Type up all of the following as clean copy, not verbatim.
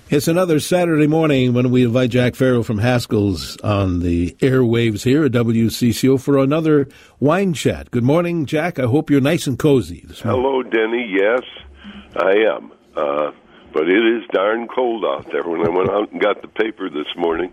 It's another Saturday morning when we invite Jack Farrell from Haskell's on the airwaves here at WCCO for another wine chat. Good morning, Jack. I hope you're nice and cozy this morning. Hello, Denny. Yes, I am. But it is darn cold out there. When I went out and got the paper this morning,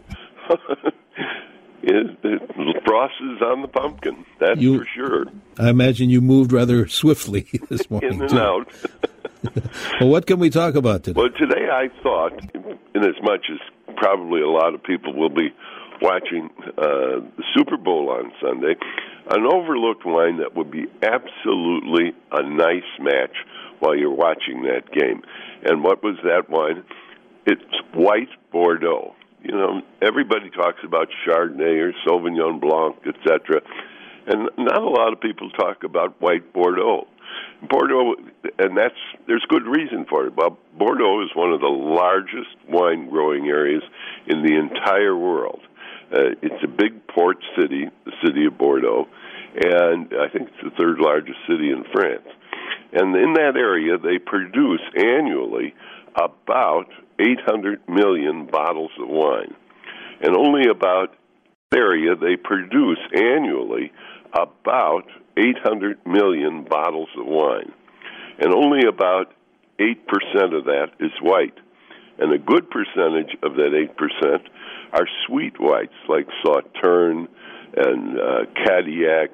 the frost is on the pumpkin. That's for sure. I imagine you moved rather swiftly this morning. In and out. Well, what can we talk about today? Well, today I thought, in as much as probably a lot of people will be watching the Super Bowl on Sunday, an overlooked wine that would be absolutely a nice match while you're watching that game. And what was that wine? It's white Bordeaux. You know, everybody talks about Chardonnay or Sauvignon Blanc, etc., and not a lot of people talk about white Bordeaux. Bordeaux, and there's good reason for it. Well, Bordeaux is one of the largest wine growing areas in the entire world. It's a big port city, the city of Bordeaux, and I think it's the third largest city in France. And in that area, they produce annually about 800 million bottles of wine. And only about area, they produce annually about 800 million bottles of wine. And only about 8% of that is white. And a good percentage of that 8% are sweet whites, like Sauternes and Cadillac,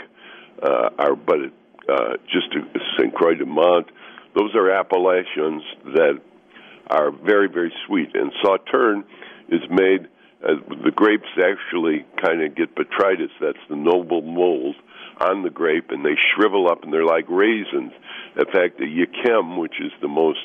just St. Croix de Mont. Those are appellations that are very, very sweet. And Sauternes is made, the grapes actually kind of get botrytis, that's the noble mold, on the grape, and they shrivel up, and they're like raisins. In fact, the Yquem, which is the most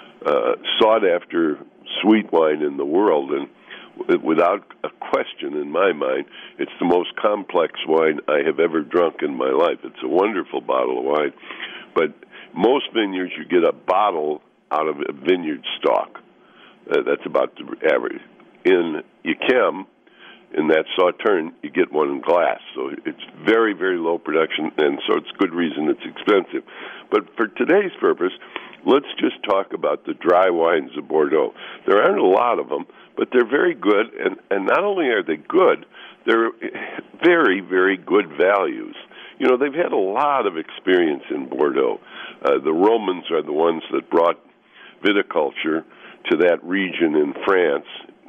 sought-after sweet wine in the world, and without a question in my mind, it's the most complex wine I have ever drunk in my life. It's a wonderful bottle of wine, but most vineyards, you get a bottle out of a vineyard stock. That's about the average. In Yquem, in that Sauternes, you get one in glass. So it's very, very low production, and so it's good reason it's expensive. But for today's purpose, let's just talk about the dry wines of Bordeaux. There aren't a lot of them, but they're very good, and not only are they good, they're very, very good values. You know, they've had a lot of experience in Bordeaux. The Romans are the ones that brought viticulture to that region in France,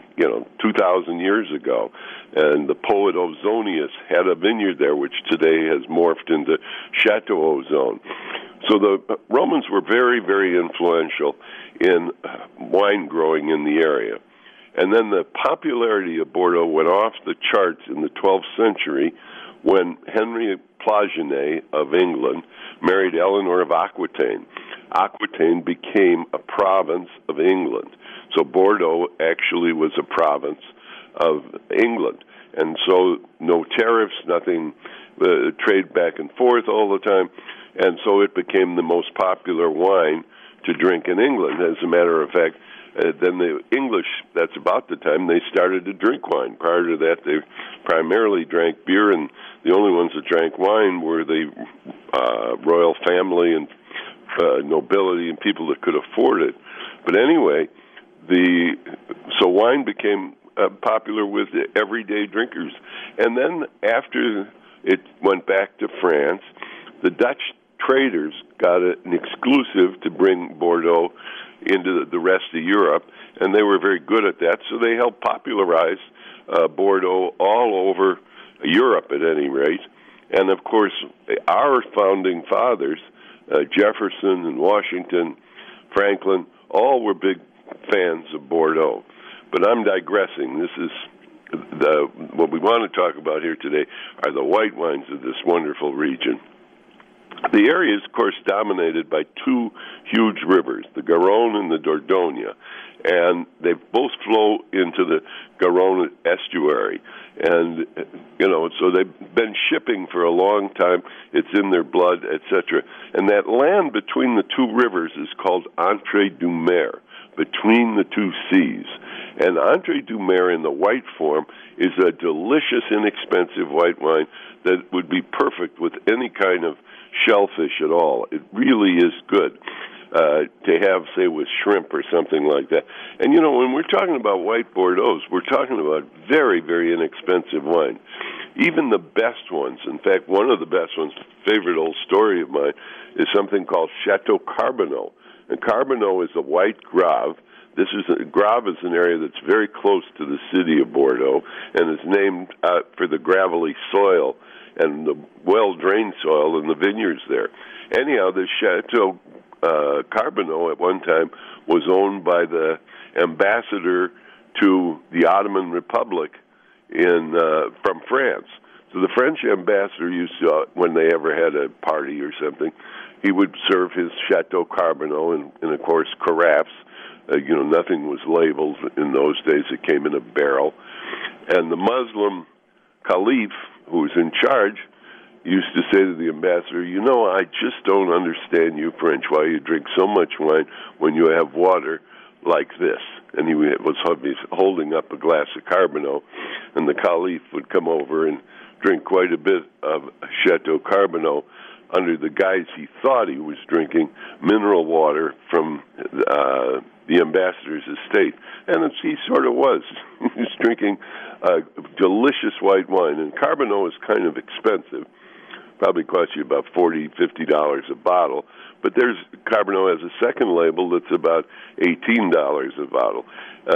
2,000 years ago. And the poet Ausonius had a vineyard there, which today has morphed into Chateau Ozone. So the Romans were very, very influential in wine growing in the area. And then the popularity of Bordeaux went off the charts in the 12th century when Henry Plantagenet of England married Eleanor of Aquitaine. Aquitaine became a province of England. So Bordeaux actually was a province of England. And so no tariffs, nothing, trade back and forth all the time. And so it became the most popular wine to drink in England. As a matter of fact, then the English, that's about the time they started to drink wine. Prior to that, they primarily drank beer, and the only ones that drank wine were the royal family and nobility and people that could afford it. But anyway, so wine became popular with the everyday drinkers. And then after it went back to France, the Dutch traders got an exclusive to bring Bordeaux into the rest of Europe, and they were very good at that, so they helped popularize Bordeaux all over Europe at any rate. And of course, our founding fathers, Jefferson and Washington, Franklin, all were big fans of Bordeaux. But I'm digressing. This is what we want to talk about here today are the white wines of this wonderful region. The area is, of course, dominated by two huge rivers, the Garonne and the Dordogne, and they both flow into the Garonne estuary. And, so they've been shipping for a long time. It's in their blood, etc. And that land between the two rivers is called Entre deux Mers, between the two seas. And Entre deux Mers in the white form is a delicious, inexpensive white wine that would be perfect with any kind of shellfish at all. It really is good. to have, say, with shrimp or something like that. And, you know, when we're talking about white Bordeaux's, we're talking about very, very inexpensive wine. Even the best ones, in fact, one of the best ones, favorite old story of mine, is something called Chateau Carbonneau. And Carbonneau is a white Grave. Grave is an area that's very close to the city of Bordeaux and is named for the gravelly soil and the well-drained soil in the vineyards there. Anyhow, the Chateau Carbonneau at one time was owned by the ambassador to the Ottoman Republic from France. So the French ambassador used to, when they ever had a party or something, he would serve his Chateau Carbonneau in of course, carafes. Nothing was labeled in those days. It came in a barrel. And the Muslim caliph, who was in charge, used to say to the ambassador, I just don't understand you French, why you drink so much wine when you have water like this. And he was holding up a glass of Carbonneau, and the caliph would come over and drink quite a bit of Chateau Carbonneau under the guise he thought he was drinking mineral water from the ambassador's estate. And he sort of was. He was drinking delicious white wine. And Carbonneau is kind of expensive. Probably costs you about $40, $50 a bottle. But there's Carbonneau has a second label that's about $18 a bottle.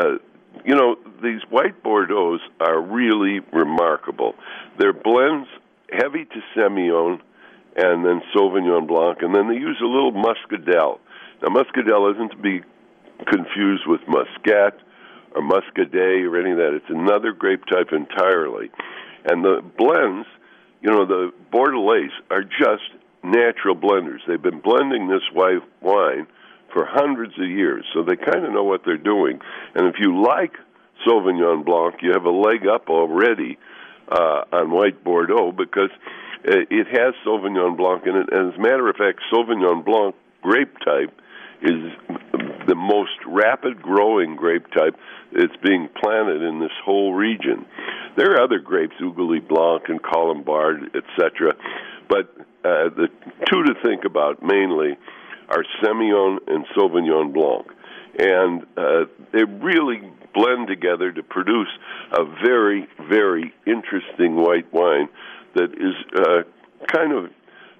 These white Bordeaux's are really remarkable. They're blends heavy to Semillon and then Sauvignon Blanc, and then they use a little Muscadel. Now, Muscadel isn't to be confused with Muscat or Muscadet or any of that. It's another grape type entirely. And the blends, the Bordelais are just natural blenders. They've been blending this white wine for hundreds of years, so they kind of know what they're doing. And if you like Sauvignon Blanc, you have a leg up already on white Bordeaux because it has Sauvignon Blanc in it. And as a matter of fact, Sauvignon Blanc grape type is the most rapid growing grape type that's being planted in this whole region. There are other grapes, Ougli Blanc and Colombard, etc., but the two to think about mainly are Semillon and Sauvignon Blanc. And they really blend together to produce a very, very interesting white wine that is kind of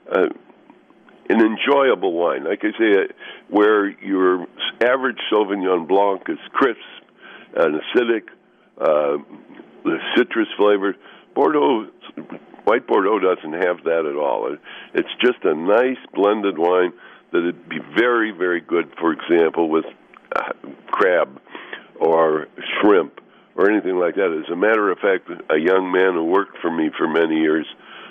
an enjoyable wine. Like I say, where your average Sauvignon Blanc is crisp and acidic, the citrus flavored, white Bordeaux doesn't have that at all. It's just a nice blended wine that would be very, very good, for example, with crab or shrimp or anything like that. As a matter of fact, a young man who worked for me for many years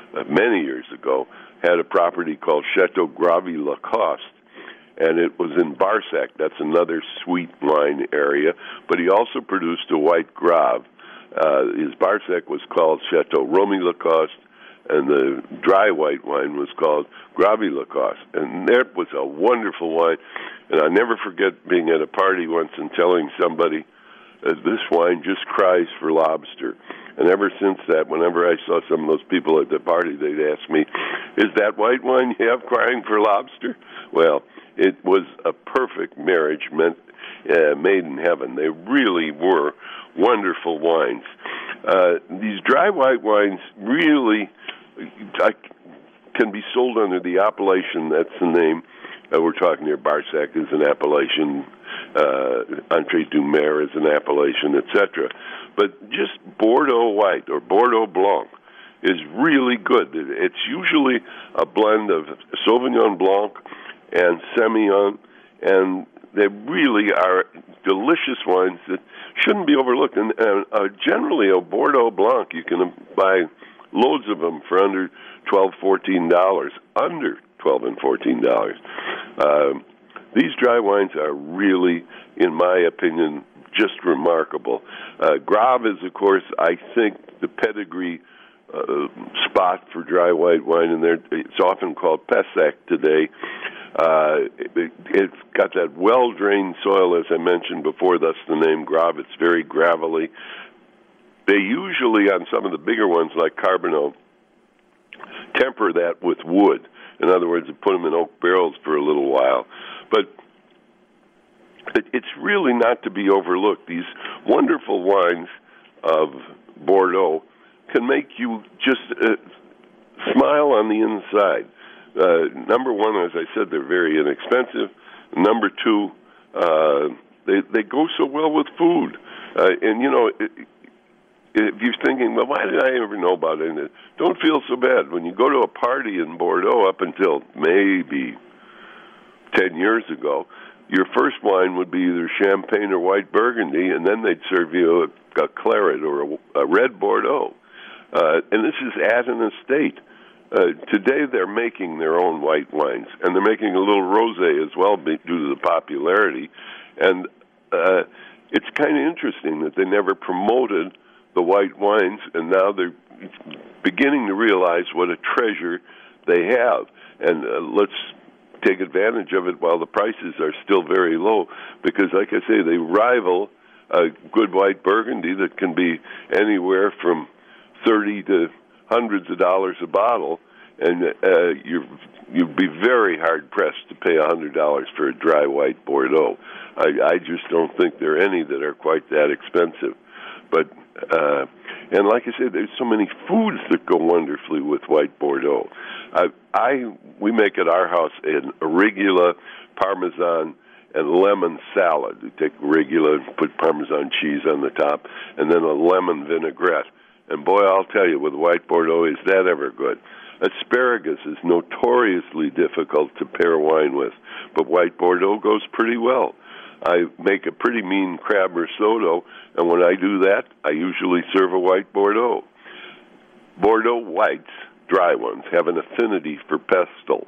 ago, had a property called Chateau Gravy-Lacoste, and it was in Barsac. That's another sweet wine area, but he also produced a white Grave. His Barsac was called Chateau Romy-Lacoste, and the dry white wine was called Gravy-Lacoste. And that was a wonderful wine, and I never forget being at a party once and telling somebody, this wine just cries for lobster. And ever since that, whenever I saw some of those people at the party, they'd ask me, is that white wine you have crying for lobster? Well, it was a perfect marriage made in heaven. They really were wonderful wines. These dry white wines really can be sold under the appellation, that's the name. We're talking here, Barsac is an appellation, Entrée du Mer is an appellation, etc. But just Bordeaux white or Bordeaux Blanc is really good. It's usually a blend of Sauvignon Blanc and Semillon, and they really are delicious wines that shouldn't be overlooked. And generally, a Bordeaux Blanc, you can buy loads of them for under $12, $14, under $12 and $14. These dry wines are really, in my opinion, just remarkable. Grave is, of course, I think, the pedigree spot for dry white wine, and it's often called Pessac today. It's got that well-drained soil, as I mentioned before, thus the name Grave. It's very gravelly. They usually, on some of the bigger ones like Carbonneau, temper that with wood. In other words, they put them in oak barrels for a little while. But really not to be overlooked. These wonderful wines of Bordeaux can make you just smile on the inside. Number one, as I said, they're very inexpensive. Number two, they go so well with food. And, you know, if you're thinking, well, why did I ever know about it? Don't feel so bad. When you go to a party in Bordeaux up until maybe 10 years ago, your first wine would be either Champagne or White Burgundy, and then they'd serve you a Claret or a Red Bordeaux. And this is at an estate. Today they're making their own white wines, and they're making a little rosé as well due to the popularity. And it's kind of interesting that they never promoted the white wines, and now they're beginning to realize what a treasure they have. And let's take advantage of it while the prices are still very low, because, like I say, they rival a good white Burgundy that can be anywhere from $30 to hundreds of dollars a bottle, and you'd be very hard-pressed to pay $100 for a dry white Bordeaux. I just don't think there are any that are quite that expensive. But and like I said, there's so many foods that go wonderfully with white Bordeaux. We make at our house an arugula, Parmesan, and lemon salad. We take arugula, put Parmesan cheese on the top, and then a lemon vinaigrette. And boy, I'll tell you, with white Bordeaux, is that ever good. Asparagus is notoriously difficult to pair wine with, but white Bordeaux goes pretty well. I make a pretty mean crab risotto, and when I do that, I usually serve a white Bordeaux. Bordeaux whites, dry ones, have an affinity for pesto.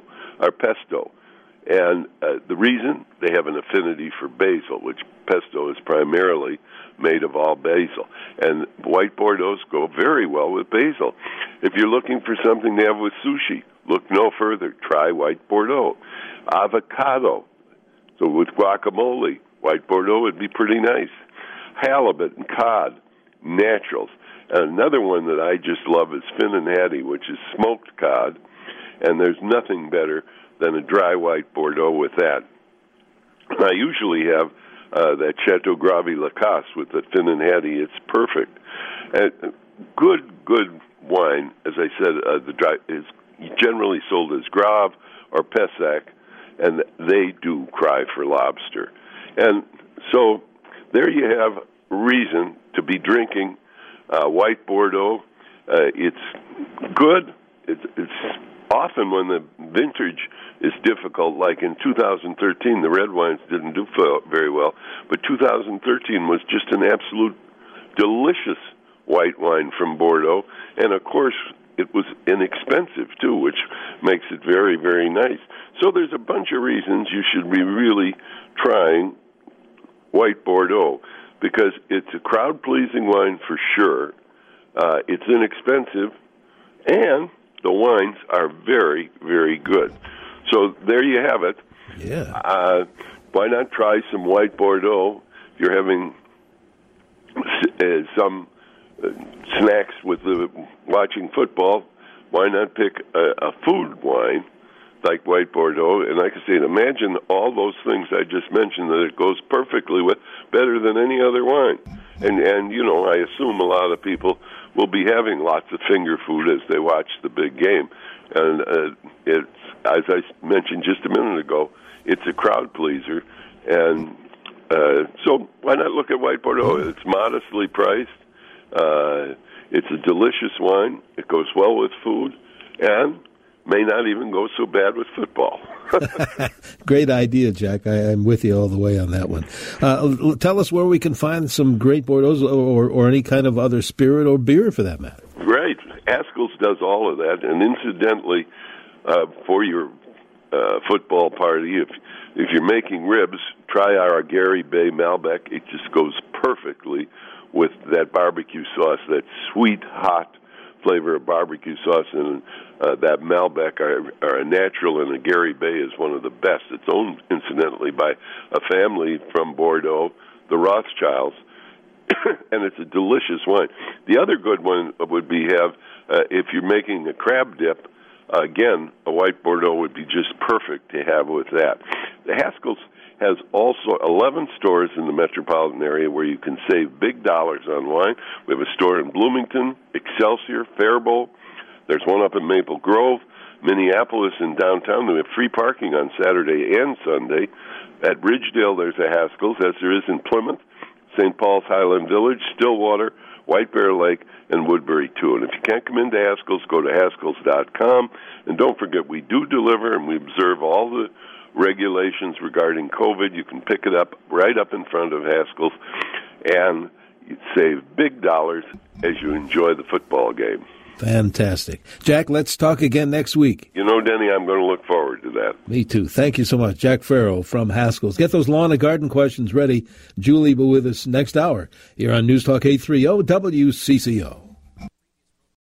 And the reason, they have an affinity for basil, which pesto is primarily made of all basil. And white Bordeaux go very well with basil. If you're looking for something to have with sushi, look no further. Try white Bordeaux. Avocado. So with guacamole, white Bordeaux would be pretty nice. Halibut and cod, naturals. And another one that I just love is Fin and Hattie, which is smoked cod. And there's nothing better than a dry white Bordeaux with that. I usually have that Chateau Gravi Lacasse with the Fin and Hattie. It's perfect. Good wine, as I said, the dry is generally sold as Grave or Pessac, and they do cry for lobster. And so there you have reason to be drinking white Bordeaux. It's good. It's often when the vintage is difficult, like in 2013, the red wines didn't do very well, but 2013 was just an absolute delicious white wine from Bordeaux, and of course it was inexpensive too, which makes it very, very nice. So there's a bunch of reasons you should be really trying white Bordeaux, because it's a crowd-pleasing wine for sure, it's inexpensive, and the wines are very, very good. So there you have it. Yeah. Why not try some white Bordeaux? If you're having some snacks with watching football, why not pick a food wine like white Bordeaux? And like I say, imagine all those things I just mentioned that it goes perfectly with, better than any other wine. And you know, I assume a lot of people will be having lots of finger food as they watch the big game. And it's, as I mentioned just a minute ago, it's a crowd pleaser. And so why not look at white Bordeaux? It's modestly priced. It's a delicious wine. It goes well with food, and may not even go so bad with football. Great idea, Jack. I'm with you all the way on that one. Tell us where we can find some great Bordeaux or any kind of other spirit or beer for that matter. Great. Haskell's does all of that. And incidentally, for your football party, if you're making ribs, try our Gary Bay Malbec. It just goes perfectly with that barbecue sauce, that sweet, hot flavor of barbecue sauce, and that Malbec are a natural, and the Gary Bay is one of the best. It's owned, incidentally, by a family from Bordeaux, the Rothschilds, and it's a delicious wine. The other good one would be if you're making a crab dip, again, a white Bordeaux would be just perfect to have with that. The Haskell's has also 11 stores in the metropolitan area where you can save big dollars on wine. We have a store in Bloomington, Excelsior, Faribault. There's one up in Maple Grove, Minneapolis, and downtown. We have free parking on Saturday and Sunday. At Ridgedale, there's a Haskell's, as there is in Plymouth, St. Paul's Highland Village, Stillwater, White Bear Lake, and Woodbury, too. And if you can't come into Haskell's, go to Haskell's.com. And don't forget, we do deliver, and we observe all the regulations regarding COVID. You can pick it up right up in front of Haskell's, and you save big dollars as you enjoy the football game. Fantastic. Jack, let's talk again next week. You know, Denny, I'm going to look forward to that. Me too. Thank you so much. Jack Farrell from Haskell's. Get those lawn and garden questions ready. Julie will be with us next hour here on News Talk 830 WCCO.